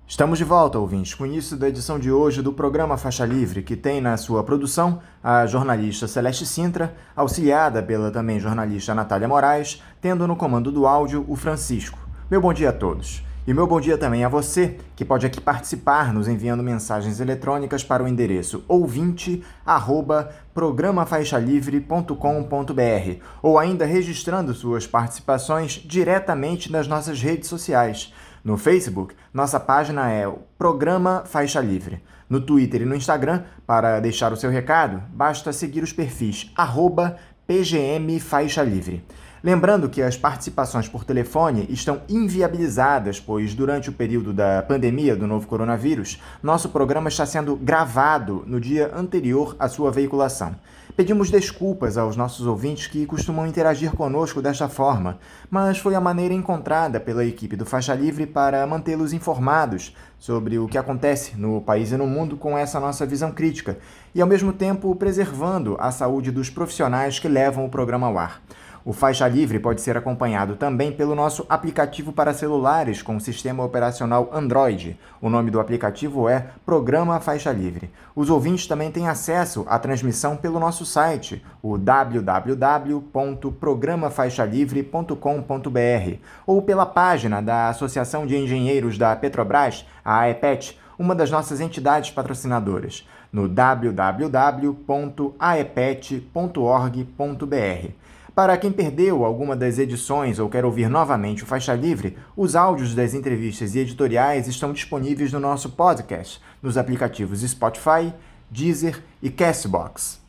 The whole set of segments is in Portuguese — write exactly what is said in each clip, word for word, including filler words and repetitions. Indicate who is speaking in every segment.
Speaker 1: Estamos de volta, ouvintes, com o início da edição de hoje do programa Faixa Livre, que tem na sua produção a jornalista Celeste Sintra, auxiliada pela também jornalista Natália Moraes, tendo no comando do áudio o Francisco. Meu bom dia a todos. E meu bom dia também a você, que pode aqui participar nos enviando mensagens eletrônicas para o endereço ouvinte arroba programa faixa livre ponto com ponto br ou ainda registrando suas participações diretamente nas nossas redes sociais. No Facebook, nossa página é o Programa Faixa Livre. No Twitter e no Instagram, para deixar o seu recado, basta seguir os perfis arroba P G M Faixa Livre. Lembrando que as participações por telefone estão inviabilizadas, pois durante o período da pandemia do novo coronavírus, nosso programa está sendo gravado no dia anterior à sua veiculação. Pedimos desculpas aos nossos ouvintes que costumam interagir conosco desta forma, mas foi a maneira encontrada pela equipe do Faixa Livre para mantê-los informados sobre o que acontece no país e no mundo com essa nossa visão crítica e, ao mesmo tempo, preservando a saúde dos profissionais que levam o programa ao ar. O Faixa Livre pode ser acompanhado também pelo nosso aplicativo para celulares com sistema operacional Android. O nome do aplicativo é Programa Faixa Livre. Os ouvintes também têm acesso à transmissão pelo nosso site, o w w w ponto programa faixa livre ponto com ponto br, ou pela página da Associação de Engenheiros da Petrobras, a AEPET, uma das nossas entidades patrocinadoras, no w w w ponto aepet ponto org ponto br. Para quem perdeu alguma das edições ou quer ouvir novamente o Faixa Livre, os áudios das entrevistas e editoriais estão disponíveis no nosso podcast, nos aplicativos Spotify, Deezer e Castbox.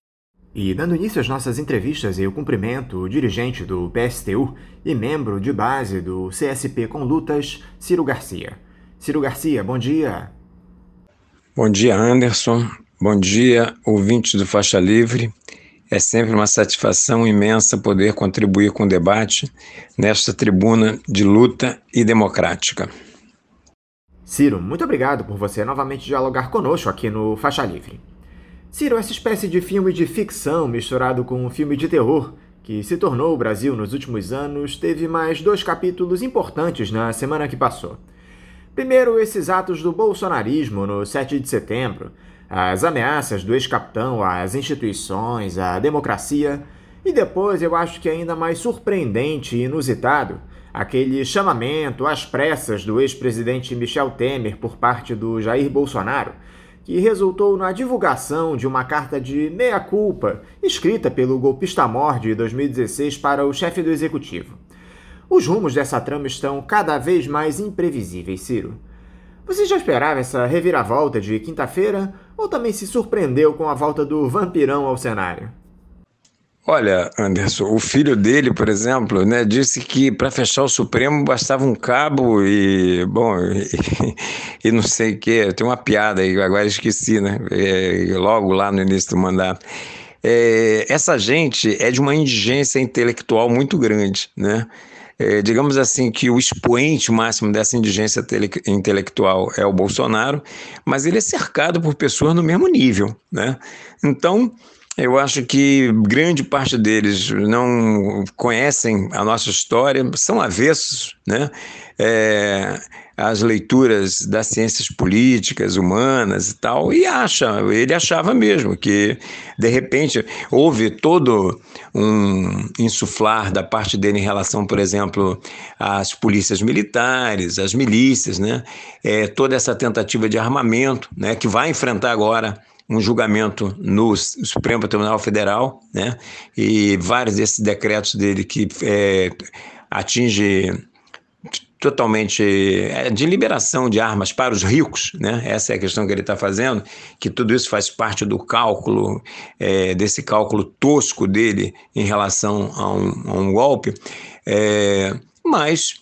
Speaker 1: E dando início às nossas entrevistas, eu cumprimento o dirigente do P S T U e membro de base do C S P com Lutas, Ciro Garcia. Ciro Garcia, bom dia.
Speaker 2: Bom dia, Anderson. Bom dia, ouvintes do Faixa Livre. É sempre uma satisfação imensa poder contribuir com o debate nesta tribuna de luta e democrática.
Speaker 1: Ciro, muito obrigado por você novamente dialogar conosco aqui no Faixa Livre. Ciro, essa espécie de filme de ficção misturado com um filme de terror que se tornou o Brasil nos últimos anos teve mais dois capítulos importantes na semana que passou. Primeiro, esses atos do bolsonarismo no sete de setembro, as ameaças do ex-capitão às instituições, à democracia, e depois, eu acho que ainda mais surpreendente e inusitado, aquele chamamento às pressas do ex-presidente Michel Temer por parte do Jair Bolsonaro, que resultou na divulgação de uma carta de meia-culpa escrita pelo golpista-mor de dois mil e dezesseis para o chefe do executivo. Os rumos dessa trama estão cada vez mais imprevisíveis, Ciro. Você já esperava essa reviravolta de quinta-feira ou também se surpreendeu com a volta do vampirão ao cenário?
Speaker 2: Olha, Anderson, o filho dele, por exemplo, né, disse que para fechar o Supremo bastava um cabo e, bom, e, e não sei o que, tem uma piada aí, agora esqueci, né, é, logo lá no início do mandato. É, essa gente é de uma indigência intelectual muito grande, né? É, digamos assim que o expoente máximo dessa indigência tele- intelectual é o Bolsonaro, mas ele é cercado por pessoas no mesmo nível, né? Então, eu acho que grande parte deles não conhecem a nossa história, são avessos, né? É, as leituras das ciências políticas, humanas e tal, e acha, ele achava mesmo que, de repente, houve todo um insuflar da parte dele em relação, por exemplo, às polícias militares, às milícias, né? É, toda essa tentativa de armamento, né, que vai enfrentar agora um julgamento no Supremo Tribunal Federal, né? E vários desses decretos dele que é, atinge totalmente de liberação de armas para os ricos, né? Essa é a questão que ele está fazendo, que tudo isso faz parte do cálculo, é, desse cálculo tosco dele em relação a um, a um golpe, é, mas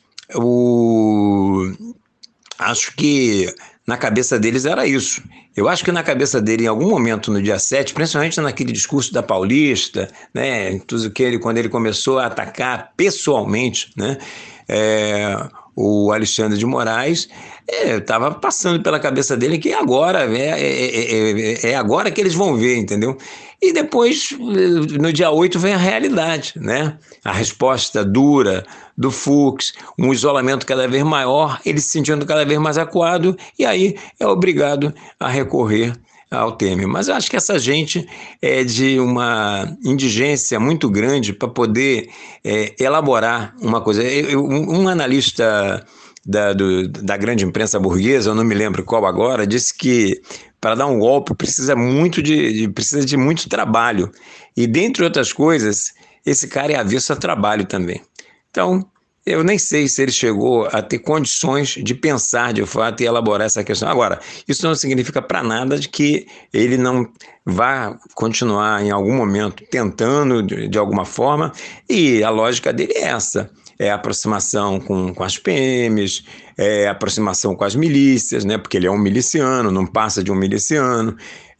Speaker 2: o, acho que na cabeça deles era isso. Eu acho que na cabeça dele, em algum momento no dia sete, principalmente naquele discurso da Paulista, né, tudo que ele, quando ele começou a atacar pessoalmente, né, é, o Alexandre de Moraes, estava é, passando pela cabeça dele que agora é, é, é, é agora que eles vão ver, entendeu? E depois, no dia oito, vem a realidade, né? A resposta dura do Fux, um isolamento cada vez maior, ele se sentindo cada vez mais acuado, e aí é obrigado a recorrer ao Temer. Mas eu acho que essa gente é de uma indigência muito grande para poder é, elaborar uma coisa. Eu, um, um analista da, do, da grande imprensa burguesa, eu não me lembro qual agora, disse que para dar um golpe precisa muito de, de, precisa de muito trabalho. E, dentre outras coisas, esse cara é avesso a trabalho também. Então, eu nem sei se ele chegou a ter condições de pensar de fato e elaborar essa questão. Agora, isso não significa para nada de que ele não vá continuar em algum momento tentando de, de alguma forma, e a lógica dele é essa. É a aproximação com, com as P Ms, é a aproximação com as milícias, né? Porque ele é um miliciano, não passa de um miliciano,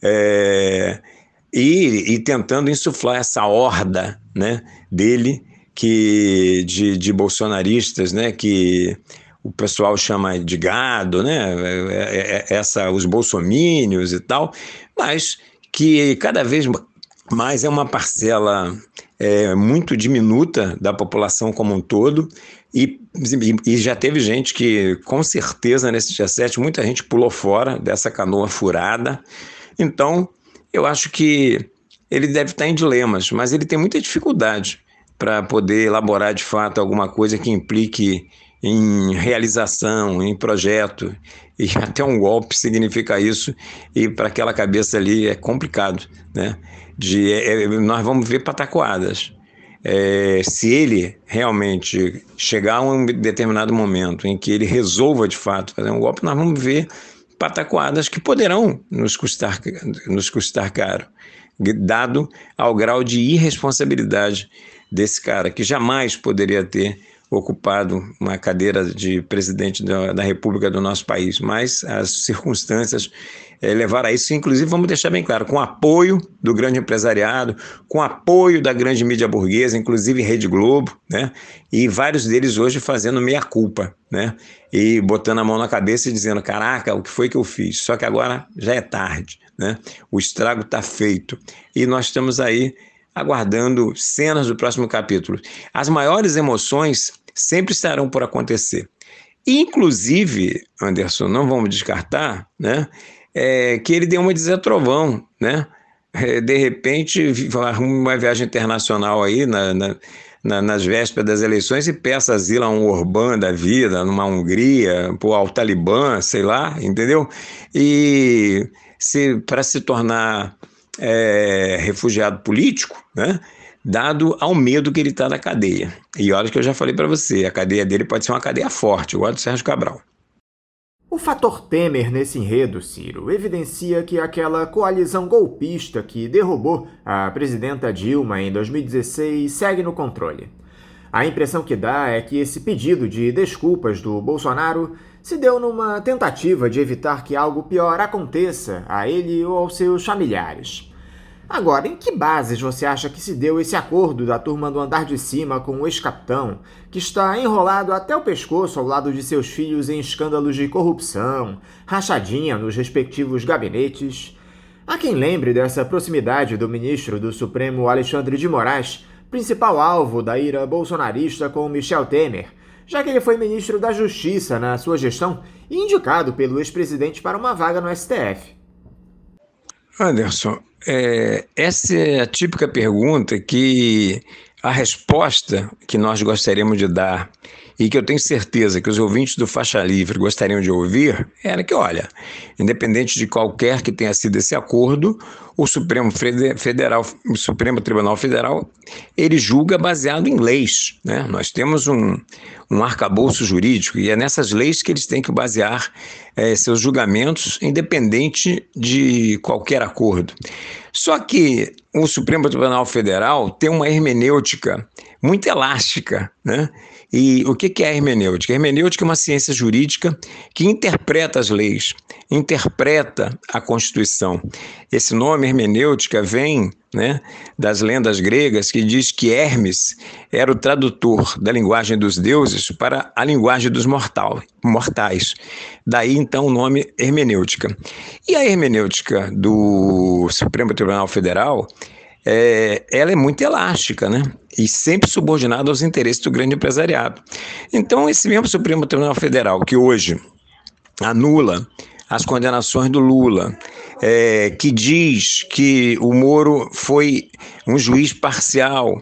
Speaker 2: é, e, e tentando insuflar essa horda, né, dele, que, de, de bolsonaristas, né, que o pessoal chama de gado, né, essa, os bolsomínios e tal, mas que cada vez mais é uma parcela é, muito diminuta da população como um todo, e, e já teve gente que, com certeza, nesse dia sete, muita gente pulou fora dessa canoa furada. Então, eu acho que ele deve estar em dilemas, mas ele tem muita dificuldade para poder elaborar, de fato, alguma coisa que implique em realização, em projeto, e até um golpe significa isso, e para aquela cabeça ali é complicado, né? De, é, nós vamos ver pataquadas. É, se ele realmente chegar a um determinado momento em que ele resolva, de fato, fazer um golpe, nós vamos ver pataquadas que poderão nos custar, nos custar caro, dado ao grau de irresponsabilidade desse cara, que jamais poderia ter ocupado uma cadeira de presidente da, da República do nosso país, mas as circunstâncias é, levaram a isso, inclusive, vamos deixar bem claro, com apoio do grande empresariado, com apoio da grande mídia burguesa, inclusive Rede Globo, né? E vários deles hoje fazendo meia-culpa, né? E botando a mão na cabeça e dizendo, caraca, o que foi que eu fiz? Só que agora já é tarde, né? O estrago está feito. E nós estamos aí aguardando cenas do próximo capítulo. As maiores emoções sempre estarão por acontecer. Inclusive, Anderson, não vamos descartar, né, é, que ele deu uma de Zé Trovão, né? É, de repente, arruma uma viagem internacional aí na, na, na, nas vésperas das eleições e peça asilo a um Orbán da vida, numa Hungria, pô, ao Talibã, sei lá, entendeu? E se, para se tornar É, refugiado político, né, dado ao medo que ele está da cadeia. E olha que eu já falei para você, a cadeia dele pode ser uma cadeia forte, igual a do Sérgio Cabral.
Speaker 1: O fator Temer nesse enredo, Ciro, evidencia que aquela coalizão golpista que derrubou a presidenta Dilma em dois mil e dezesseis segue no controle. A impressão que dá é que esse pedido de desculpas do Bolsonaro se deu numa tentativa de evitar que algo pior aconteça a ele ou aos seus familiares. Agora, em que bases você acha que se deu esse acordo da turma do andar de cima com o ex-capitão, que está enrolado até o pescoço ao lado de seus filhos em escândalos de corrupção, rachadinha nos respectivos gabinetes? Há quem lembre dessa proximidade do ministro do Supremo Alexandre de Moraes, principal alvo da ira bolsonarista com Michel Temer, já que ele foi ministro da Justiça na sua gestão e indicado pelo ex-presidente para uma vaga no S T F.
Speaker 2: Anderson, é, essa é a típica pergunta que a resposta que nós gostaríamos de dar e que eu tenho certeza que os ouvintes do Faixa Livre gostariam de ouvir, era que, olha, independente de qualquer que tenha sido esse acordo, o Supremo Federal, o Supremo Tribunal Federal, ele julga baseado em leis, né? Nós temos um, um arcabouço jurídico e é nessas leis que eles têm que basear é, seus julgamentos, independente de qualquer acordo. Só que o Supremo Tribunal Federal tem uma hermenêutica muito elástica, né? E o que é a hermenêutica? A hermenêutica é uma ciência jurídica que interpreta as leis, interpreta a Constituição. Esse nome, hermenêutica, vem, né, das lendas gregas, que diz que Hermes era o tradutor da linguagem dos deuses para a linguagem dos mortal, mortais. Daí, então, o nome hermenêutica. E a hermenêutica do Supremo Tribunal Federal, é, ela é muito elástica, né? E sempre subordinada aos interesses do grande empresariado. Então, esse mesmo Supremo Tribunal Federal, que hoje anula as condenações do Lula, é, que diz que o Moro foi um juiz parcial,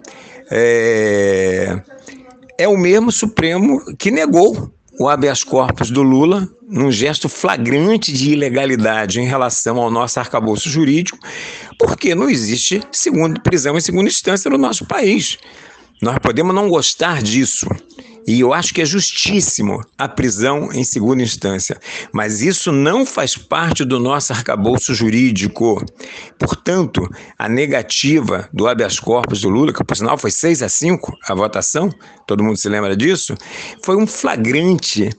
Speaker 2: é, é o mesmo Supremo que negou o habeas corpus do Lula, num gesto flagrante de ilegalidade em relação ao nosso arcabouço jurídico, porque não existe segundo, prisão em segunda instância no nosso país. Nós podemos não gostar disso, e eu acho que é justíssimo a prisão em segunda instância, mas isso não faz parte do nosso arcabouço jurídico. Portanto, a negativa do habeas corpus do Lula, que por sinal foi seis a cinco a votação, todo mundo se lembra disso, foi um flagrante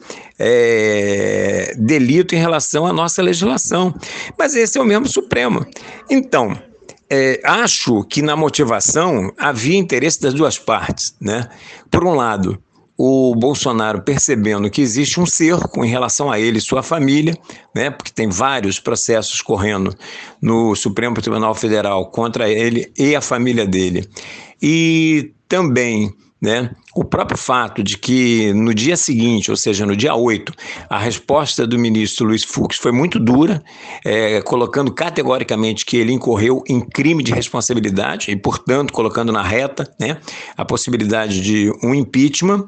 Speaker 2: é, delito em relação à nossa legislação. Mas esse é o mesmo Supremo. Então, É, acho que na motivação havia interesse das duas partes, né? Por um lado, o Bolsonaro percebendo que existe um cerco em relação a ele e sua família, né? Porque tem vários processos correndo no Supremo Tribunal Federal contra ele e a família dele. E também, né, o próprio fato de que no dia seguinte, ou seja, no dia oito, a resposta do ministro Luiz Fux foi muito dura, é, colocando categoricamente que ele incorreu em crime de responsabilidade e, portanto, colocando na reta, né, a possibilidade de um impeachment.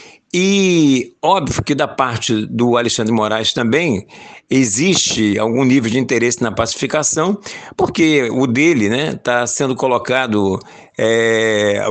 Speaker 2: E óbvio que da parte do Alexandre de Moraes também existe algum nível de interesse na pacificação, porque o dele, né, está sendo colocado, é,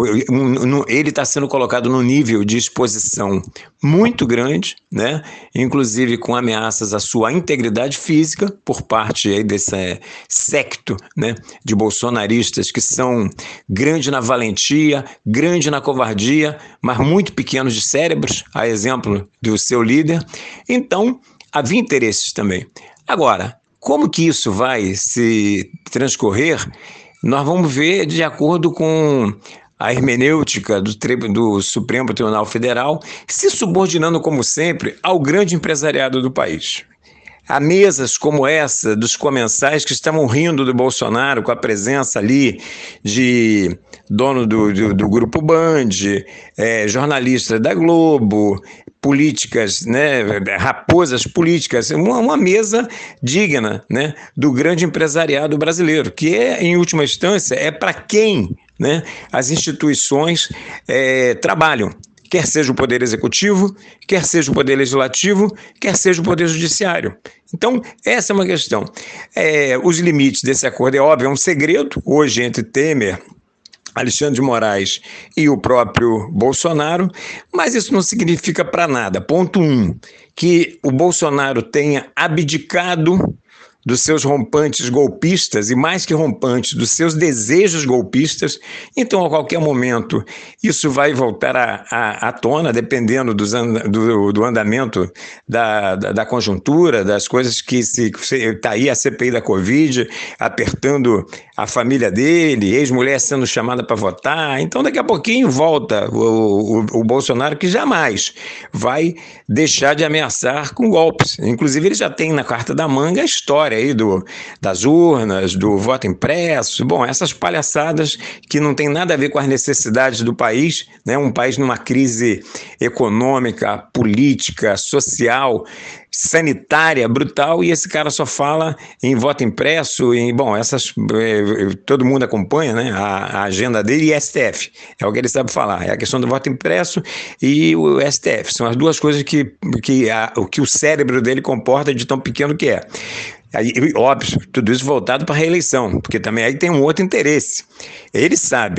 Speaker 2: ele está sendo colocado num nível de exposição muito grande, né, inclusive com ameaças à sua integridade física por parte aí desse é, secto, né, de bolsonaristas que são grande na valentia, grande na covardia, mas muito pequenos de cérebros, a exemplo do seu líder. Então, havia interesses também. Agora, como que isso vai se transcorrer, nós vamos ver de acordo com a hermenêutica do, do Supremo Tribunal Federal, se subordinando, como sempre, ao grande empresariado do país. Há mesas como essa dos comensais que estavam rindo do Bolsonaro com a presença ali de dono do, do, do Grupo Band, é, jornalista da Globo, políticas, né, raposas políticas, uma, uma mesa digna, né, do grande empresariado brasileiro, que é, em última instância, é para quem, né, as instituições é, trabalham. Quer seja o Poder Executivo, quer seja o Poder Legislativo, quer seja o Poder Judiciário. Então, essa é uma questão. É, os limites desse acordo, é óbvio, é um segredo, hoje entre Temer, Alexandre de Moraes e o próprio Bolsonaro, mas isso não significa para nada. Ponto um, que o Bolsonaro tenha abdicado dos seus rompantes golpistas, e mais que rompantes, dos seus desejos golpistas. Então, a qualquer momento, isso vai voltar à, à, à tona, dependendo dos and, do, do andamento da, da, da conjuntura, das coisas que se está aí a C P I da Covid, apertando a família dele, ex-mulher sendo chamada para votar. Então, daqui a pouquinho volta o, o, o Bolsonaro, que jamais vai deixar de ameaçar com golpes. Inclusive, ele já tem na carta da manga a história aí do, das urnas, do voto impresso, bom, essas palhaçadas que não tem nada a ver com as necessidades do país, né? Um país numa crise econômica, política, social, sanitária, brutal, e esse cara só fala em voto impresso, em, bom, essas, todo mundo acompanha, né, a, a agenda dele e S T F, é o que ele sabe falar, é a questão do voto impresso e o S T F, são as duas coisas que, que, a, que o cérebro dele comporta de tão pequeno que é. Aí, óbvio, tudo isso voltado para a reeleição, porque também aí tem um outro interesse. Ele sabe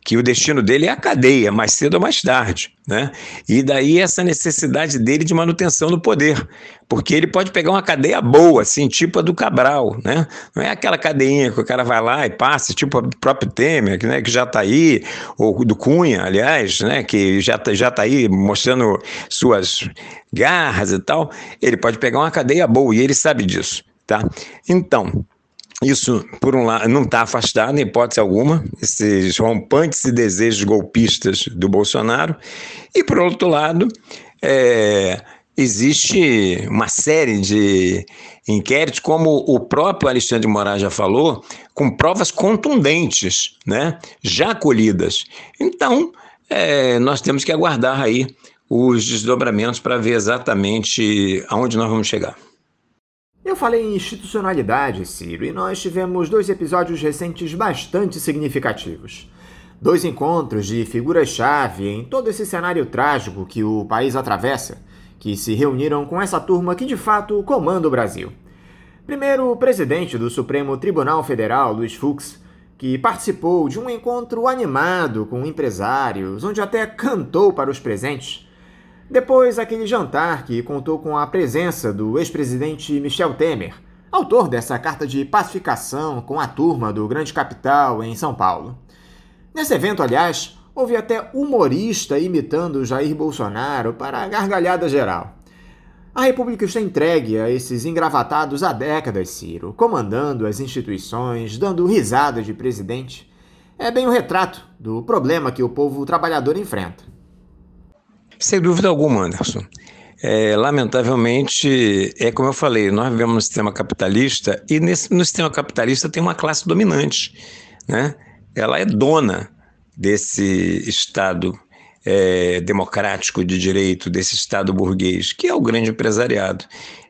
Speaker 2: que o destino dele é a cadeia, mais cedo ou mais tarde, né? E daí essa necessidade dele de manutenção do poder, porque ele pode pegar uma cadeia boa, assim, tipo a do Cabral, né? Não é aquela cadeinha que o cara vai lá e passa, tipo o próprio Temer, né, que já está aí, ou do Cunha, aliás, né, que já está já tá aí mostrando suas garras e tal. Ele pode pegar uma cadeia boa e ele sabe disso, tá? Então, isso, por um lado, não está afastado, em hipótese alguma, esses rompantes e desejos golpistas do Bolsonaro. E, por outro lado, é, existe uma série de inquéritos, como o próprio Alexandre de Moraes já falou, com provas contundentes, né, já colhidas. Então, é, nós temos que aguardar aí os desdobramentos para ver exatamente aonde nós vamos chegar.
Speaker 1: Eu falei em institucionalidade, Ciro, e nós tivemos dois episódios recentes bastante significativos. Dois encontros de figuras-chave em todo esse cenário trágico que o país atravessa, que se reuniram com essa turma que de fato comanda o Brasil. Primeiro, o presidente do Supremo Tribunal Federal, Luiz Fux, que participou de um encontro animado com empresários, onde até cantou para os presentes. Depois, aquele jantar que contou com a presença do ex-presidente Michel Temer, autor dessa carta de pacificação com a turma do Grande Capital em São Paulo. Nesse evento, aliás, houve até humorista imitando Jair Bolsonaro para a gargalhada geral. A República está entregue a esses engravatados há décadas, Ciro, comandando as instituições, dando risada de presidente. É bem o retrato do problema que o povo trabalhador enfrenta.
Speaker 2: Sem dúvida alguma, Anderson. É, lamentavelmente, é como eu falei, nós vivemos no sistema capitalista e nesse, no sistema capitalista tem uma classe dominante, né? Ela é dona desse Estado é, democrático de direito, desse Estado burguês, que é o grande empresariado.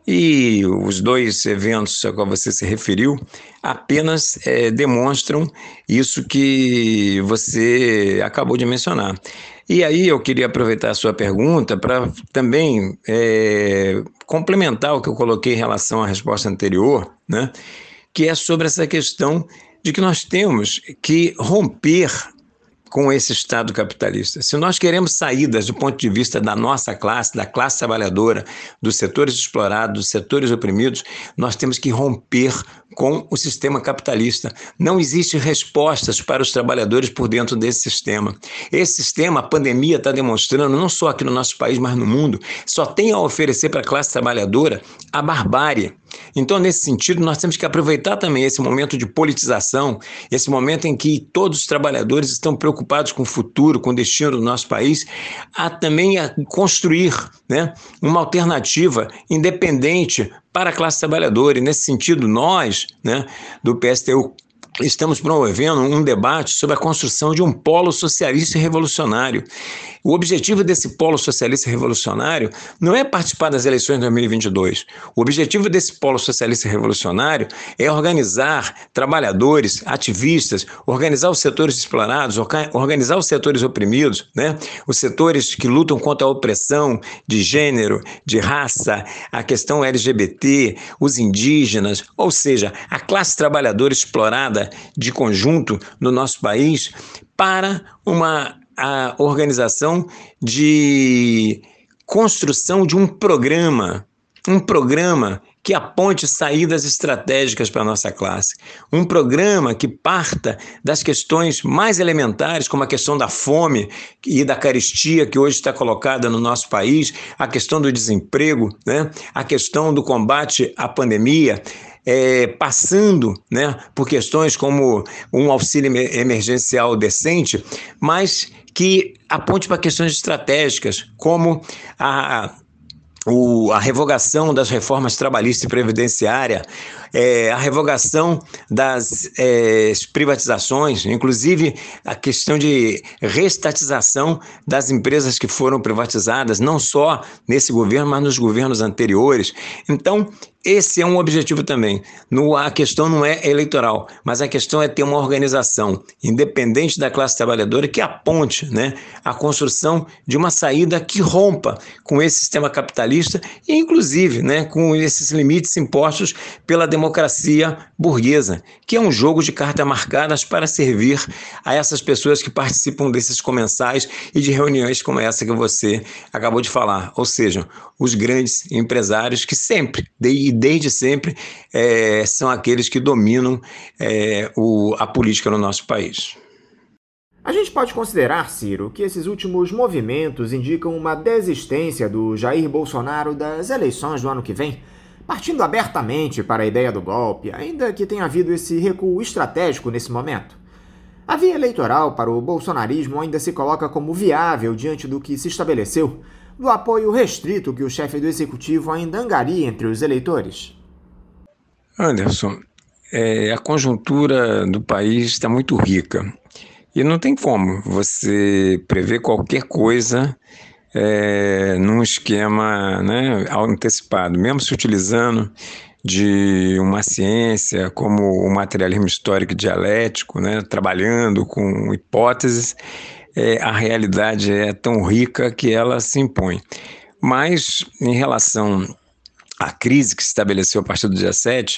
Speaker 2: E os dois eventos a qual você se referiu apenas é, demonstram isso que você acabou de mencionar. E aí eu queria aproveitar a sua pergunta para também é, complementar o que eu coloquei em relação à resposta anterior, né? Que é sobre essa questão de que nós temos que romper com esse Estado capitalista. Se nós queremos saídas do ponto de vista da nossa classe, da classe trabalhadora, dos setores explorados, dos setores oprimidos, nós temos que romper com o sistema capitalista. Não existem respostas para os trabalhadores por dentro desse sistema. Esse sistema, a pandemia está demonstrando, não só aqui no nosso país, mas no mundo, só tem a oferecer para a classe trabalhadora a barbárie. Então, nesse sentido, nós temos que aproveitar também esse momento de politização, esse momento em que todos os trabalhadores estão preocupados com o futuro, com o destino do nosso país, a também a construir, né, uma alternativa independente para a classe trabalhadora. E, nesse sentido, nós, né, do P S T U, estamos promovendo um debate sobre a construção de um polo socialista e revolucionário. O objetivo desse polo socialista e revolucionário não é participar das eleições de dois mil e vinte e dois. O objetivo desse polo socialista e revolucionário é organizar trabalhadores, ativistas, organizar os setores explorados, organizar os setores oprimidos, né? Os setores que lutam contra a opressão de gênero, de raça, a questão L G B T, os indígenas, ou seja, a classe trabalhadora explorada de conjunto no nosso país, para uma a organização de construção de um programa, um programa que aponte saídas estratégicas para a nossa classe, um programa que parta das questões mais elementares, como a questão da fome e da carestia que hoje está colocada no nosso país, a questão do desemprego, né? A questão do combate à pandemia, É, passando, né, por questões como um auxílio emergencial decente, mas que aponte para questões estratégicas, como a, o, a revogação das reformas trabalhista e previdenciária, é, a revogação das é, privatizações, inclusive a questão de reestatização das empresas que foram privatizadas, não só nesse governo, mas nos governos anteriores. Então, esse é um objetivo também. No, a questão não é eleitoral, mas a questão é ter uma organização independente da classe trabalhadora que aponte, né, a construção de uma saída que rompa com esse sistema capitalista e, inclusive, né, com esses limites impostos pela democracia burguesa, que é um jogo de cartas marcadas para servir a essas pessoas que participam desses comensais e de reuniões como essa que você acabou de falar, ou seja, os grandes empresários que sempre, e desde sempre, é, são aqueles que dominam é, o, a política no nosso país.
Speaker 1: A gente pode considerar, Ciro, que esses últimos movimentos indicam uma desistência do Jair Bolsonaro das eleições do ano que vem, partindo abertamente para a ideia do golpe, ainda que tenha havido esse recuo estratégico nesse momento. A via eleitoral para o bolsonarismo ainda se coloca como viável diante do que se estabeleceu, do apoio restrito que o chefe do executivo ainda angaria entre os eleitores?
Speaker 2: Anderson, é, a conjuntura do país está muito rica e não tem como você prever qualquer coisa é, num esquema, né, antecipado, mesmo se utilizando de uma ciência como o materialismo histórico dialético, né, trabalhando com hipóteses. É, a realidade é tão rica que ela se impõe. Mas, em relação à crise que se estabeleceu a partir do dia sete,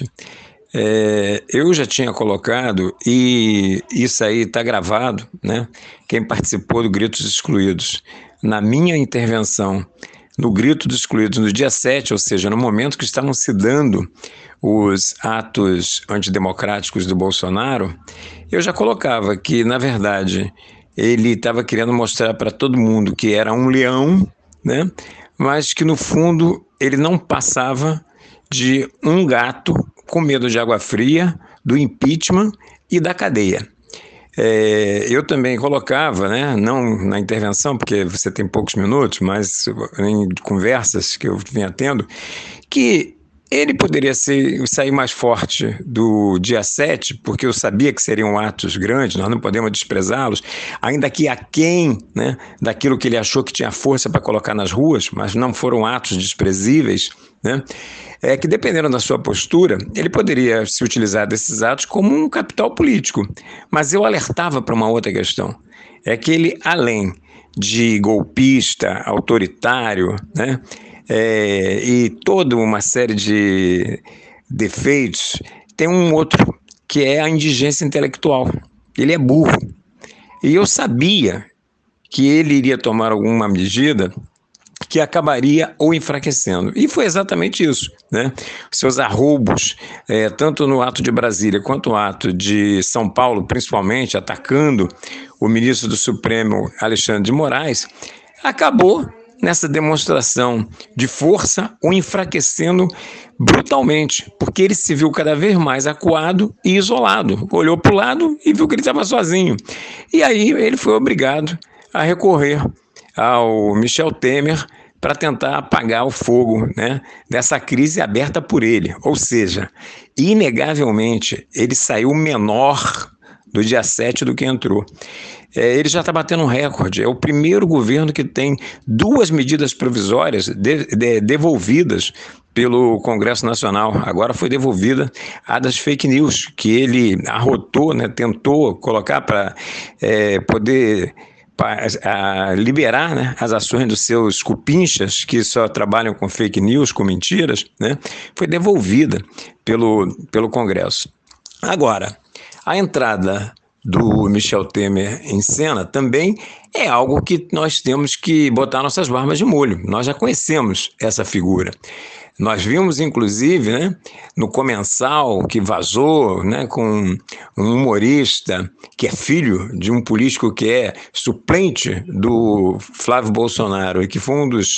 Speaker 2: é, eu já tinha colocado, e isso aí está gravado, né? Quem participou do Grito dos Excluídos, na minha intervenção no Grito dos Excluídos no dia sete, ou seja, no momento que estavam se dando os atos antidemocráticos do Bolsonaro, eu já colocava que, na verdade, ele estava querendo mostrar para todo mundo que era um leão, né? Mas que, no fundo, ele não passava de um gato com medo de água fria, do impeachment e da cadeia. É, eu também colocava, né, não na intervenção, porque você tem poucos minutos, mas em conversas que eu vinha tendo, que ele poderia ser, sair mais forte do dia sete, porque eu sabia que seriam atos grandes, nós não podemos desprezá-los, ainda que aquém, né, daquilo que ele achou que tinha força para colocar nas ruas, mas não foram atos desprezíveis, né? É que, dependendo da sua postura, ele poderia se utilizar desses atos como um capital político. Mas eu alertava para uma outra questão. É que ele, além de golpista, autoritário, né, é, e toda uma série de defeitos, tem um outro, que é a indigência intelectual. Ele é burro. E eu sabia que ele iria tomar alguma medida que acabaria o enfraquecendo. E foi exatamente isso, né? Seus arroubos, é, tanto no ato de Brasília quanto no ato de São Paulo, principalmente, atacando o ministro do Supremo, Alexandre de Moraes, acabou nessa demonstração de força o enfraquecendo brutalmente, porque ele se viu cada vez mais acuado e isolado. Olhou para o lado e viu que ele estava sozinho. E aí ele foi obrigado a recorrer ao Michel Temer para tentar apagar o fogo, né, dessa crise aberta por ele. Ou seja, inegavelmente, ele saiu menor do dia sete do que entrou. É, ele já está batendo um recorde. É o primeiro governo que tem duas medidas provisórias de, de, devolvidas pelo Congresso Nacional. Agora foi devolvida a das fake news, que ele arrotou, né, tentou colocar para é, poder... para liberar, né, as ações dos seus cupinchas, que só trabalham com fake news, com mentiras, né, foi devolvida pelo, pelo Congresso. Agora, a entrada do Michel Temer em cena também é algo que nós temos que botar nossas barbas de molho. Nós já conhecemos essa figura. Nós vimos, inclusive, né, no Comensal, que vazou, né, com um humorista que é filho de um político que é suplente do Flávio Bolsonaro e que foi um dos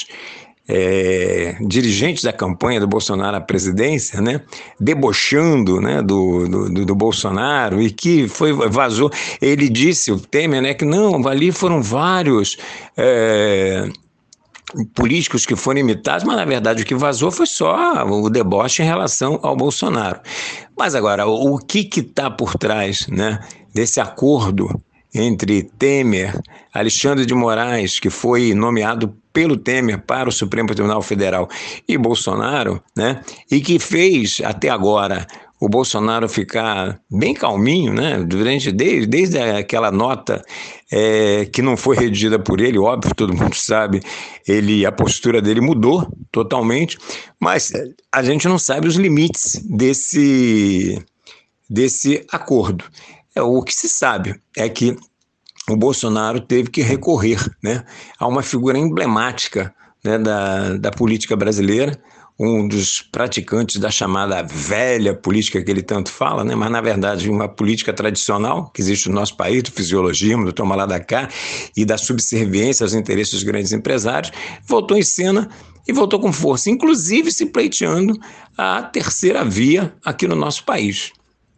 Speaker 2: é, dirigentes da campanha do Bolsonaro à presidência, né, debochando, né, do, do, do Bolsonaro, e que foi, vazou. Ele disse, o Temer, né, que não, ali foram vários... É, políticos que foram imitados, mas na verdade o que vazou foi só o deboche em relação ao Bolsonaro. Mas agora, o que está por trás, né, desse acordo entre Temer, Alexandre de Moraes, que foi nomeado pelo Temer para o Supremo Tribunal Federal e Bolsonaro, né? E que fez até agora o Bolsonaro ficar bem calminho, né? Durante, desde, desde aquela nota é, que não foi redigida por ele, óbvio, todo mundo sabe, ele, a postura dele mudou totalmente, mas a gente não sabe os limites desse, desse acordo. É, o que se sabe é que o Bolsonaro teve que recorrer, né, a uma figura emblemática, né, da, da política brasileira, um dos praticantes da chamada velha política que ele tanto fala, né? Mas, na verdade, uma política tradicional que existe no nosso país, do fisiologismo, do toma lá da cá e da subserviência aos interesses dos grandes empresários, voltou em cena e voltou com força, inclusive se pleiteando a terceira via aqui no nosso país.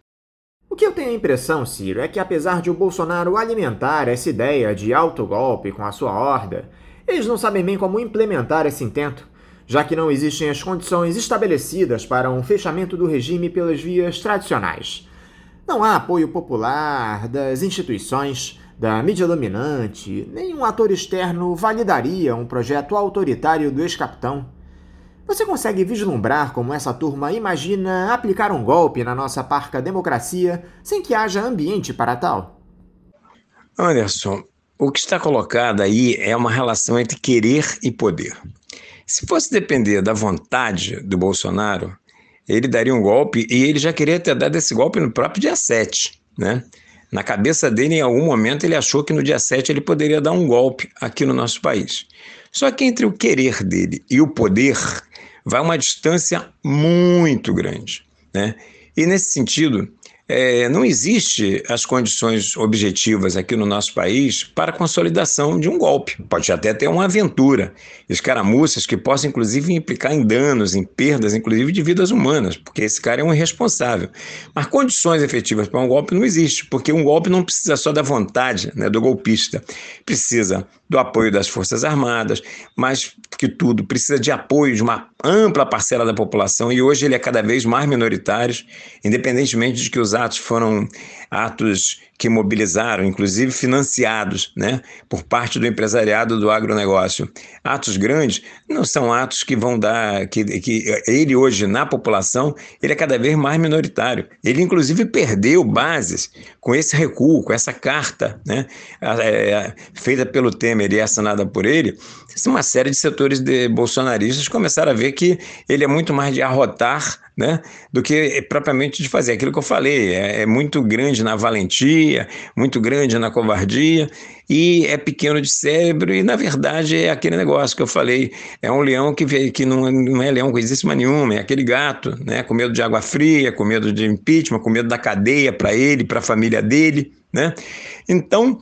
Speaker 1: O que eu tenho a impressão, Ciro, é que apesar de o Bolsonaro alimentar essa ideia de autogolpe com a sua horda, eles não sabem bem como implementar esse intento, já que não existem as condições estabelecidas para um fechamento do regime pelas vias tradicionais. Não há apoio popular, das instituições, da mídia dominante, nenhum ator externo validaria um projeto autoritário do ex-capitão. Você consegue vislumbrar como essa turma imagina aplicar um golpe na nossa parca democracia sem que haja ambiente para tal?
Speaker 2: Anderson, o que está colocado aí é uma relação entre querer e poder. Se fosse depender da vontade do Bolsonaro, ele daria um golpe e ele já queria ter dado esse golpe no próprio dia sete, né? Na cabeça dele, em algum momento, ele achou que no dia sete ele poderia dar um golpe aqui no nosso país. Só que entre o querer dele e o poder vai uma distância muito grande, né? E nesse sentido, é, não existe as condições objetivas aqui no nosso país para a consolidação de um golpe. Pode até ter uma aventura, escaramuças que possam inclusive implicar em danos, em perdas, inclusive de vidas humanas, porque esse cara é um irresponsável. Mas condições efetivas para um golpe não existe, porque um golpe não precisa só da vontade, né, do golpista, precisa do apoio das Forças Armadas, mas que tudo precisa de apoio de uma ampla parcela da população, e hoje ele é cada vez mais minoritário, independentemente de que os atos foram atos que mobilizaram, inclusive financiados, né, por parte do empresariado do agronegócio. Atos grandes não são atos que vão dar, que, que ele hoje na população, ele é cada vez mais minoritário. Ele inclusive perdeu bases com esse recuo, com essa carta, né, é, feita pelo Temer e assinada por ele. Uma série de setores de bolsonaristas começaram a ver que ele é muito mais de arrotar, né, do que propriamente de fazer aquilo que eu falei. É, é muito grande na valentia, muito grande na covardia e é pequeno de cérebro e, na verdade, é aquele negócio que eu falei, é um leão que, vê, que não, não é leão com existência nenhuma, é aquele gato, né, com medo de água fria, com medo de impeachment, com medo da cadeia para ele, para a família dele, né? Então,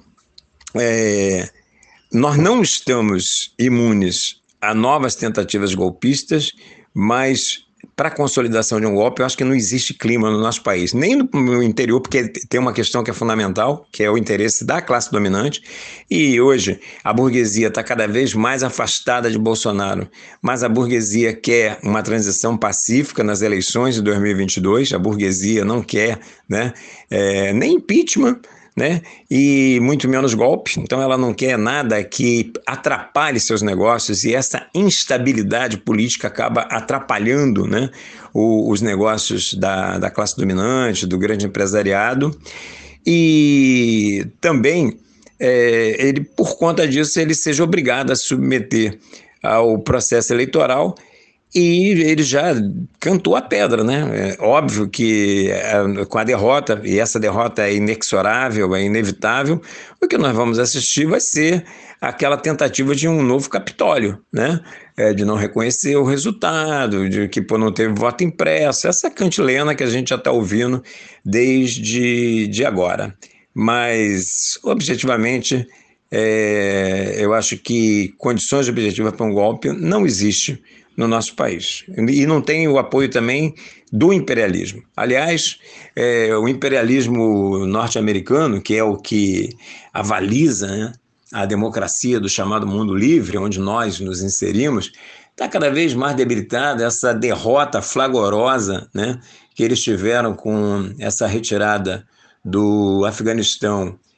Speaker 2: é, nós não estamos imunes a novas tentativas golpistas, mas para a consolidação de um golpe, eu acho que não existe clima no nosso país, nem no interior, porque tem uma questão que é fundamental, que é o interesse da classe dominante, e hoje a burguesia está cada vez mais afastada de Bolsonaro, mas a burguesia quer uma transição pacífica nas eleições de dois mil e vinte e dois, a burguesia não quer, né, é, nem impeachment, né? E muito menos golpe, então ela não quer nada que atrapalhe seus negócios, e essa instabilidade política acaba atrapalhando, né, o, os negócios da, da classe dominante, do grande empresariado, e também é, ele, por conta disso, ele seja obrigado a submeter ao processo eleitoral. E ele já cantou a pedra, né? É óbvio que é, com a derrota, e essa derrota é inexorável, é inevitável, o que nós vamos assistir vai ser aquela tentativa de um novo Capitólio, né? É, de não reconhecer o resultado, de que pô, não teve voto impresso, essa cantilena que a gente já está ouvindo desde de agora. Mas, objetivamente, é, eu acho que condições objetivas para um golpe não existem no nosso país. E não tem o apoio também do imperialismo. Aliás, é, o imperialismo norte-americano, que é o que avaliza, né, a democracia do chamado mundo livre, onde nós nos inserimos, está cada vez mais debilitada. Essa derrota flagrosa, né, que eles tiveram com essa retirada do Afeganistão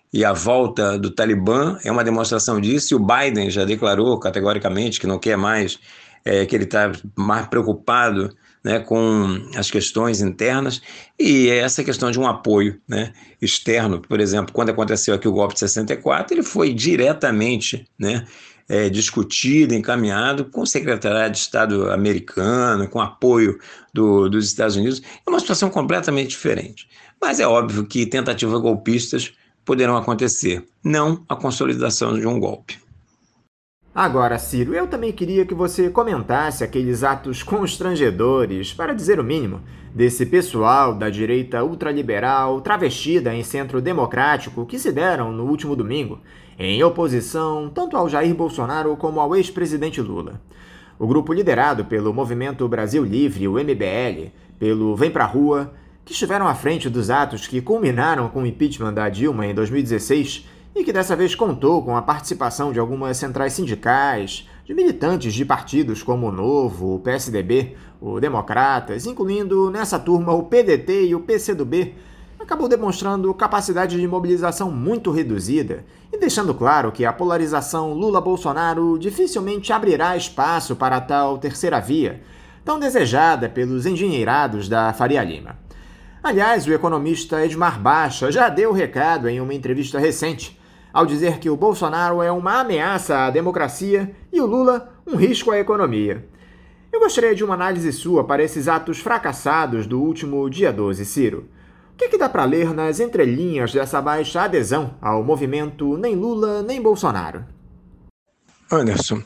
Speaker 2: e a volta do Talibã é uma demonstração disso, e o Biden já declarou categoricamente que não quer mais, é, que ele está mais preocupado, né, com as questões internas, e essa questão de um apoio, né, externo. Por exemplo, quando aconteceu aqui o golpe de sessenta e quatro, ele foi diretamente, né, é, discutido, encaminhado com o secretariado de Estado americano, com apoio do, dos Estados Unidos. É uma situação completamente diferente. Mas é óbvio que tentativas golpistas poderão acontecer, não a consolidação de um golpe.
Speaker 1: Agora, Ciro, eu também queria que você comentasse aqueles atos constrangedores, para dizer o mínimo, desse pessoal da direita ultraliberal travestida em centro democrático que se deram no último domingo, em oposição tanto ao Jair Bolsonaro como ao ex-presidente Lula. O grupo liderado pelo Movimento Brasil Livre, o M B L, pelo Vem Pra Rua, que estiveram à frente dos atos que culminaram com o impeachment da Dilma em dois mil e dezesseis e que dessa vez contou com a participação de algumas centrais sindicais, de militantes de partidos como o Novo, o P S D B, o Democratas, incluindo nessa turma o P D T e o P C do B, acabou demonstrando capacidade de mobilização muito reduzida e deixando claro que a polarização Lula-Bolsonaro dificilmente abrirá espaço para a tal terceira via, tão desejada pelos engenheirados da Faria Lima. Aliás, o economista Edmar Baixa já deu o recado em uma entrevista recente, ao dizer que o Bolsonaro é uma ameaça à democracia e o Lula um risco à economia. Eu gostaria de uma análise sua para esses atos fracassados do último dia doze, Ciro. O que, é que dá para ler nas entrelinhas dessa baixa adesão ao movimento nem Lula nem Bolsonaro?
Speaker 2: Anderson,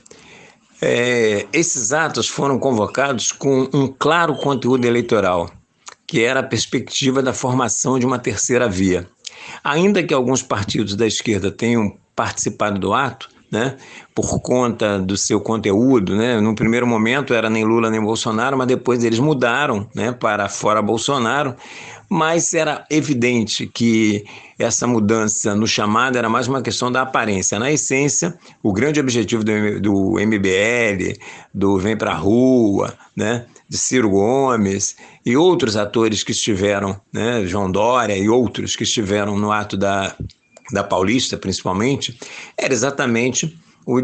Speaker 2: é, esses atos foram convocados com um claro conteúdo eleitoral, que era a perspectiva da formação de uma terceira via. Ainda que alguns partidos da esquerda tenham participado do ato, né, por conta do seu conteúdo, né, no primeiro momento era nem Lula nem Bolsonaro, mas depois eles mudaram, né, para fora Bolsonaro, mas era evidente que essa mudança no chamado era mais uma questão da aparência. Na essência, o grande objetivo do, do M B L, do Vem Pra Rua, né, de Ciro Gomes e outros atores que estiveram, né, João Dória e outros que estiveram no ato da, da Paulista, principalmente, era exatamente o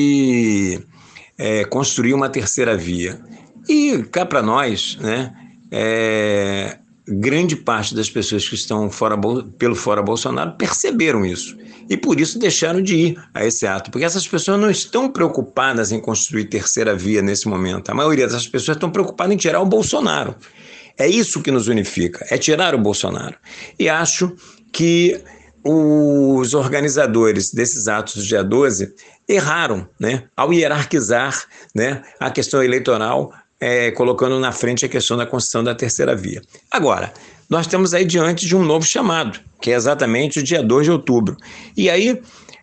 Speaker 2: de é, construir uma terceira via. E cá para nós, né, é, grande parte das pessoas que estão fora, pelo fora Bolsonaro perceberam isso e por isso deixaram de ir a esse ato, porque essas pessoas não estão preocupadas em construir terceira via nesse momento. A maioria dessas pessoas estão preocupadas em tirar o Bolsonaro. É isso que nos unifica, é tirar o Bolsonaro. E acho que os organizadores desses atos do dia doze erraram, né, ao hierarquizar, né, a questão eleitoral, É, colocando na frente a questão da construção da terceira via. Agora, nós estamos aí diante de um novo chamado, que é exatamente o dia dois de outubro. E aí,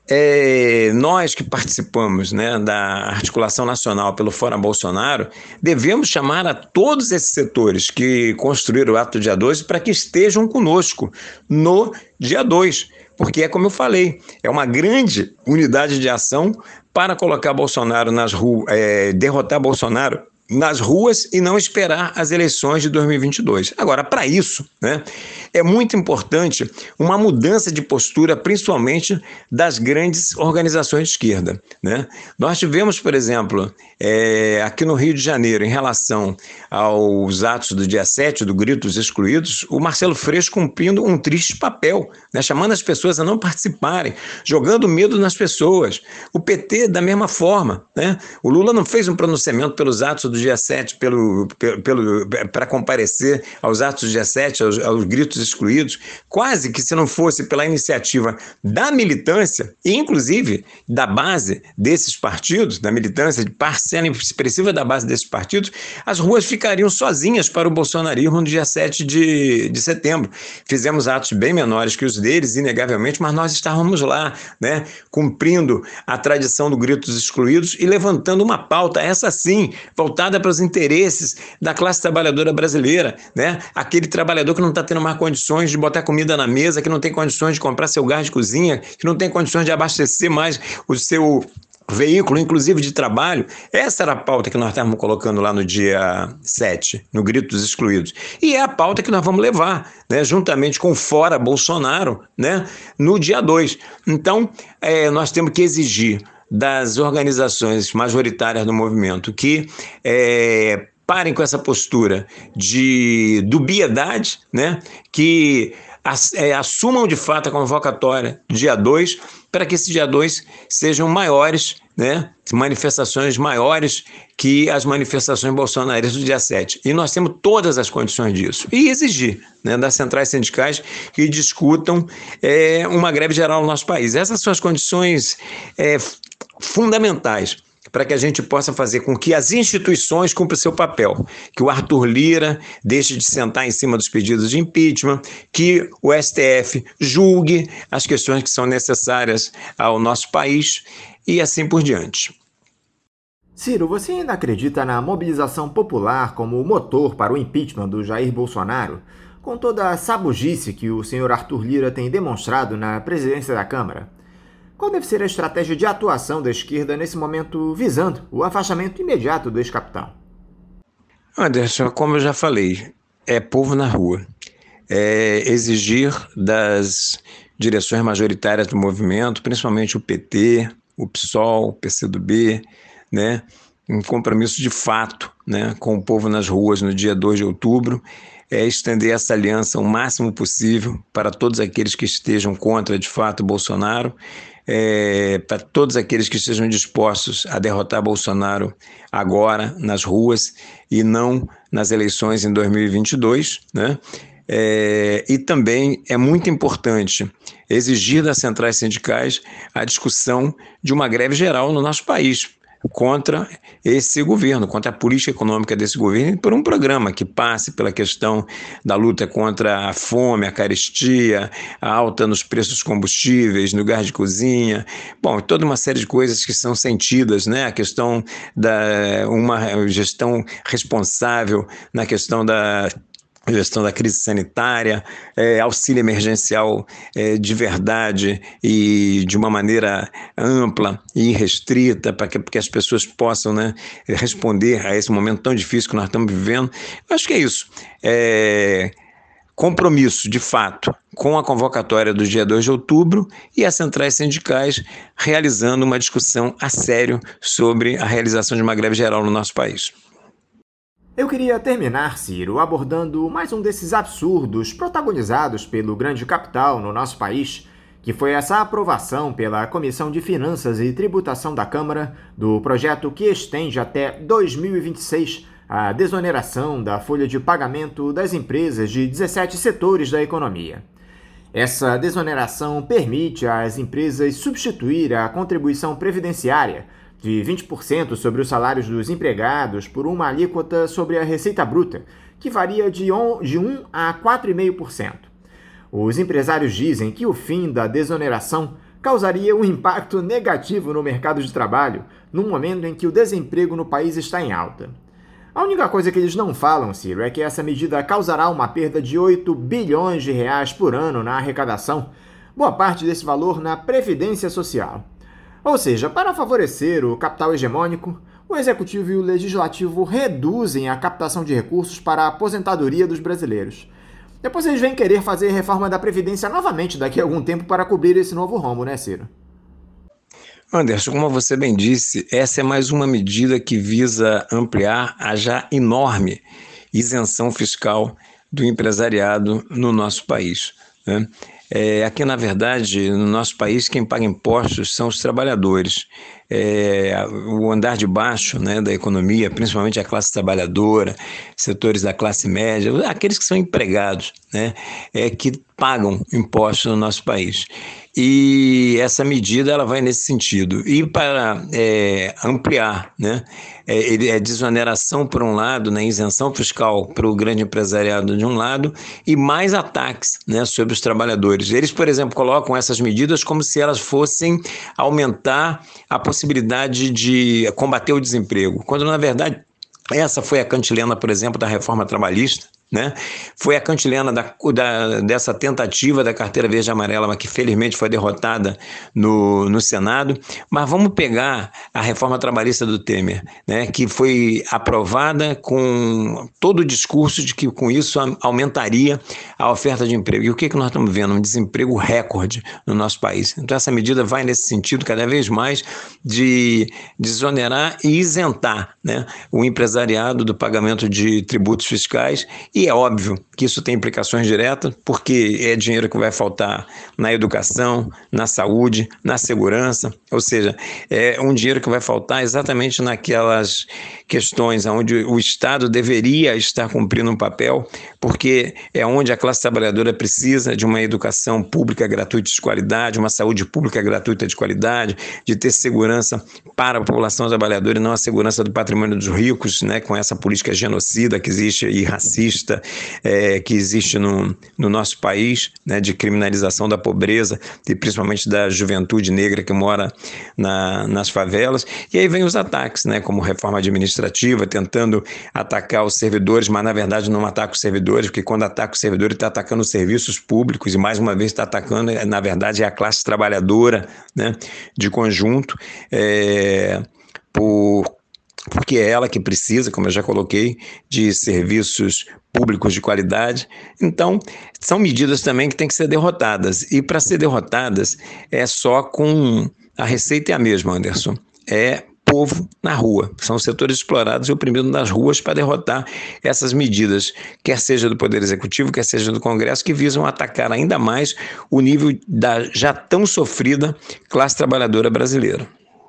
Speaker 2: é, nós que participamos, né, da articulação nacional pelo Fora Bolsonaro, devemos chamar a todos esses setores que construíram o ato do dia doze para que estejam conosco no dia dois. Porque é como eu falei, é uma grande unidade de ação para colocar Bolsonaro nas ruas, é, derrotar Bolsonaro nas ruas e não esperar as eleições de dois mil e vinte e dois. Agora, para isso, né, é muito importante uma mudança de postura, principalmente das grandes organizações de esquerda, né? Nós tivemos, por exemplo, é, aqui no Rio de Janeiro, em relação aos atos do dia sete, do Grito dos Excluídos, o Marcelo Freixo cumprindo um triste papel, né, chamando as pessoas a não participarem, jogando medo nas pessoas. O P T, da mesma forma, né? O Lula não fez um pronunciamento pelos atos do dia sete pelo, pelo, pelo, para comparecer aos atos do dia sete, aos, aos gritos excluídos, quase que se não fosse pela iniciativa da militância, e inclusive da base desses partidos, da militância, de parcela expressiva da base desses partidos, as ruas ficariam sozinhas para o bolsonarismo no dia sete de, de setembro. Fizemos atos bem menores que os deles, inegavelmente, mas nós estávamos lá, né, cumprindo a tradição do grito dos excluídos e levantando uma pauta, essa sim, voltada para os interesses da classe trabalhadora brasileira, né? Aquele trabalhador que não está tendo mais condições de botar comida na mesa, que não tem condições de comprar seu gás de cozinha, que não tem condições de abastecer mais o seu veículo, inclusive de trabalho. Essa era a pauta que nós estávamos colocando lá no dia sete, no Grito dos Excluídos. E é a pauta que nós vamos levar, né, juntamente com o Fora Bolsonaro, né, no dia dois. Então, é, nós temos que exigir das organizações majoritárias do movimento que é, parem com essa postura de dubiedade, né, que é, assumam de fato a convocatória dia dois, para que esse dia dois sejam maiores, né, manifestações maiores que as manifestações bolsonaristas do dia sete. E nós temos todas as condições disso. E exigir, né, das centrais sindicais que discutam é, uma greve geral no nosso país. Essas são as condições é, fundamentais para que a gente possa fazer com que as instituições cumpram seu papel, que o Arthur Lira deixe de sentar em cima dos pedidos de impeachment, que o S T F julgue as questões que são necessárias ao nosso país e assim por diante.
Speaker 1: Ciro, você ainda acredita na mobilização popular como motor para o impeachment do Jair Bolsonaro, com toda a sabugice que o senhor Arthur Lira tem demonstrado na presidência da Câmara? Qual deve ser a estratégia de atuação da esquerda nesse momento visando o afastamento imediato do ex-capitão?
Speaker 2: Anderson, como eu já falei, é povo na rua. É exigir das direções majoritárias do movimento, principalmente o P T, o PSOL, o P C do B, né, um compromisso de fato, né, com o povo nas ruas no dia dois de outubro, é estender essa aliança o máximo possível para todos aqueles que estejam contra, de fato, Bolsonaro, é, para todos aqueles que estejam dispostos a derrotar Bolsonaro agora nas ruas e não nas eleições em dois mil e vinte e dois, né? É, e também é muito importante exigir das centrais sindicais a discussão de uma greve geral no nosso país, contra esse governo, contra a política econômica desse governo, e por um programa que passe pela questão da luta contra a fome, a carestia, a alta nos preços dos combustíveis, no gás de cozinha, bom, toda uma série de coisas que são sentidas, né? A questão da uma gestão responsável na questão da gestão da crise sanitária, é, auxílio emergencial é, de verdade e de uma maneira ampla e restrita para que, para que as pessoas possam, né, responder a esse momento tão difícil que nós estamos vivendo. Eu acho que é isso. É, compromisso, de fato, com a convocatória do dia dois de outubro e as centrais sindicais realizando uma discussão a sério sobre a realização de uma greve geral no nosso país.
Speaker 1: Eu queria terminar, Ciro, abordando mais um desses absurdos protagonizados pelo grande capital no nosso país, que foi essa aprovação pela Comissão de Finanças e Tributação da Câmara do projeto que estende até dois mil e vinte e seis a desoneração da folha de pagamento das empresas de dezessete setores da economia. Essa desoneração permite às empresas substituir a contribuição previdenciária de vinte por cento sobre os salários dos empregados por uma alíquota sobre a receita bruta, que varia de um a quatro vírgula cinco por cento. Os empresários dizem que o fim da desoneração causaria um impacto negativo no mercado de trabalho, num momento em que o desemprego no país está em alta. A única coisa que eles não falam, Ciro, é que essa medida causará uma perda de oito bilhões de reais por ano na arrecadação, boa parte desse valor na Previdência Social. Ou seja, para favorecer o capital hegemônico, o Executivo e o Legislativo reduzem a captação de recursos para a aposentadoria dos brasileiros. Depois eles vêm querer fazer reforma da Previdência novamente daqui a algum tempo para cobrir esse novo rombo, né, Ciro?
Speaker 2: Anderson, como você bem disse, essa é mais uma medida que visa ampliar a já enorme isenção fiscal do empresariado no nosso país, né? É, aqui, na verdade, no nosso país, quem paga impostos são os trabalhadores. É, o andar de baixo, né, da economia, principalmente a classe trabalhadora, setores da classe média, aqueles que são empregados, né, é, que pagam impostos no nosso país. E essa medida ela vai nesse sentido. E para é, ampliar, né, é, é desoneração por um lado, né, isenção fiscal para o grande empresariado de um lado e mais ataques, né, sobre os trabalhadores. Eles, por exemplo, colocam essas medidas como se elas fossem aumentar a possibilidade de combater o desemprego, quando na verdade essa foi a cantilena, por exemplo, da reforma trabalhista, né? Foi a cantilena da, da, dessa tentativa da carteira verde e amarela, mas que felizmente foi derrotada no, no Senado. Mas vamos pegar a reforma trabalhista do Temer, né? Que foi aprovada com todo o discurso de que com isso aumentaria a oferta de emprego. E o que, que nós estamos vendo? Um desemprego recorde no nosso país. Então essa medida vai nesse sentido cada vez mais de desonerar e isentar, né, o empresariado do pagamento de tributos fiscais. E é óbvio que isso tem implicações diretas, porque é dinheiro que vai faltar na educação, na saúde, na segurança, ou seja, é um dinheiro que vai faltar exatamente naquelas questões onde o Estado deveria estar cumprindo um papel, porque é onde a classe trabalhadora precisa de uma educação pública gratuita de qualidade, uma saúde pública gratuita de qualidade, de ter segurança para a população trabalhadora e não a segurança do patrimônio dos ricos, né, com essa política genocida que existe e racista, É, que existe no, no nosso país, né, de criminalização da pobreza e principalmente da juventude negra que mora na, nas favelas. E aí vem os ataques, né, como reforma administrativa, tentando atacar os servidores, mas na verdade não ataca os servidores, porque quando ataca os servidores está atacando os serviços públicos e mais uma vez está atacando, na verdade, é a classe trabalhadora, né, de conjunto, é, por porque é ela que precisa, como eu já coloquei, de serviços públicos de qualidade. Então, são medidas também que têm que ser derrotadas. E para ser derrotadas, é só com a receita é a mesma, Anderson. É povo na rua. São setores explorados e oprimidos nas ruas para derrotar essas medidas, quer seja do Poder Executivo, quer seja do Congresso, que visam atacar ainda mais o nível da já tão sofrida classe trabalhadora brasileira.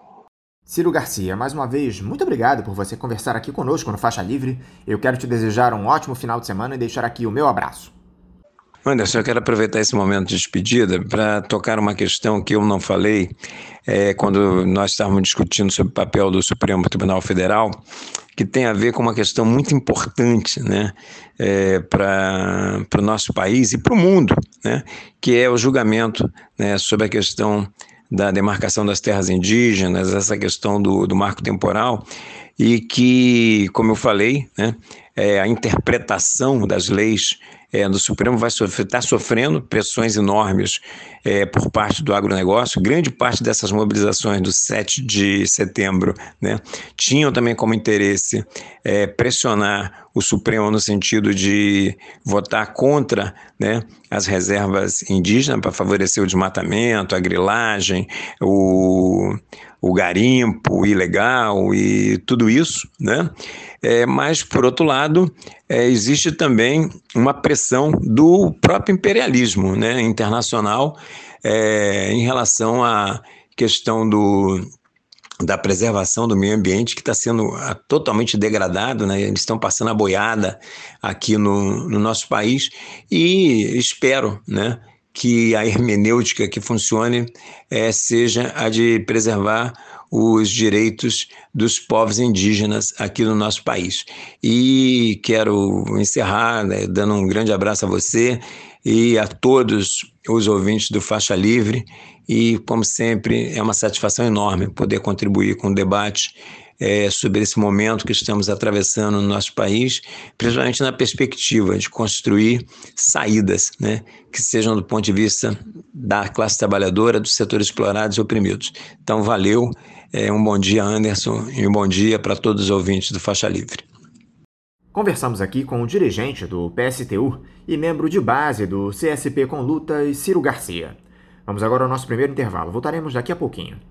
Speaker 1: Ciro Garcia, mais uma vez, muito obrigado por você conversar aqui conosco no Faixa Livre. Eu quero te desejar um ótimo final de semana e deixar aqui o meu abraço.
Speaker 2: Anderson, eu quero aproveitar esse momento de despedida para tocar uma questão que eu não falei é, quando nós estávamos discutindo sobre o papel do Supremo Tribunal Federal, que tem a ver com uma questão muito importante, né, é, para o nosso país e para o mundo, né, que é o julgamento, né, sobre a questão da demarcação das terras indígenas, essa questão do, do marco temporal, e que, como eu falei, né, é, a interpretação das leis é, do Supremo vai sofrer, está sofrendo pressões enormes é, por parte do agronegócio. Grande parte dessas mobilizações do sete de setembro, né, tinham também como interesse é, pressionar o Supremo no sentido de votar contra, né, as reservas indígenas para favorecer o desmatamento, a grilagem, o, o garimpo ilegal e tudo isso, né? É, mas, por outro lado, é, existe também uma pressão do próprio imperialismo, né, internacional é, em relação à questão do, da preservação do meio ambiente, que está sendo a, totalmente degradado, né? Eles estão passando a boiada aqui no, no nosso país e espero, né, que a hermenêutica que funcione é, seja a de preservar os direitos dos povos indígenas aqui no nosso país. E quero encerrar, né, dando um grande abraço a você e a todos os ouvintes do Faixa Livre, e, como sempre, é uma satisfação enorme poder contribuir com o debate é, sobre esse momento que estamos atravessando no nosso país, principalmente na perspectiva de construir saídas, né, que sejam do ponto de vista da classe trabalhadora, dos setores explorados e oprimidos. Então, valeu, é, um bom dia, Anderson, e um bom dia para todos os ouvintes do Faixa Livre.
Speaker 1: Conversamos aqui com o dirigente do P S T U e membro de base do C S P com Lutas, Ciro Garcia. Vamos agora ao nosso primeiro intervalo. Voltaremos daqui a pouquinho.